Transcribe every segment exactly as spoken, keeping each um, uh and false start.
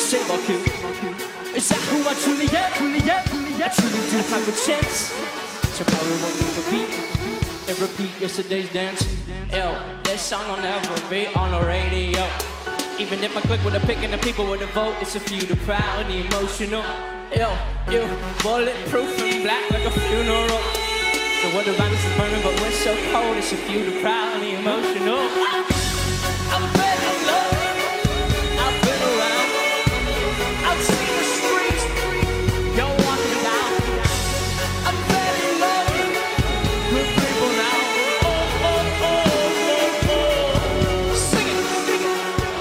say fuck you. Is that who I truly am? Truly am, truly am. I truly do have a chance. Tomorrow won't leave a beat and repeat yesterday's dance. Yo, this song will never be on the radio. Even if I click with a pick and the people with a vote, it's a few, the proud and the emotional. Yo, you bulletproof and black like a funeral. The weather around us is burning, but we're so cold. It's a few, the proud and the emotional. I'm been in love. I've been around. I've seen the streets. You're walking down. I'm been in love. Good people now. Oh, oh, oh, oh, oh. Sing it, sing it.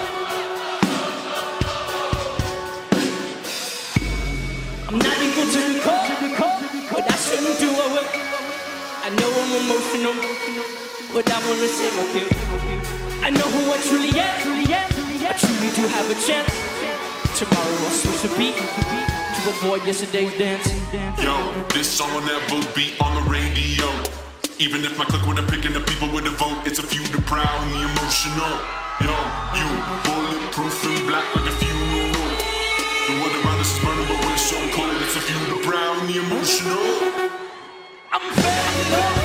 I'm not equal to the call, but I shouldn't do it. I know I'm emotional, but I wanna say my you. I know who I truly am, truly am. I truly do have a chance. Tomorrow I'll switch the beat to avoid yesterday's dance. Yo, this song will never be on the radio. Even if my click with a pick and the people with a vote, it's a few, the proud and the emotional. Yo, you bulletproof and black like a funeral. The weather around us is burning, but we're so cold. It's a few, the proud and the emotional. I'm bad.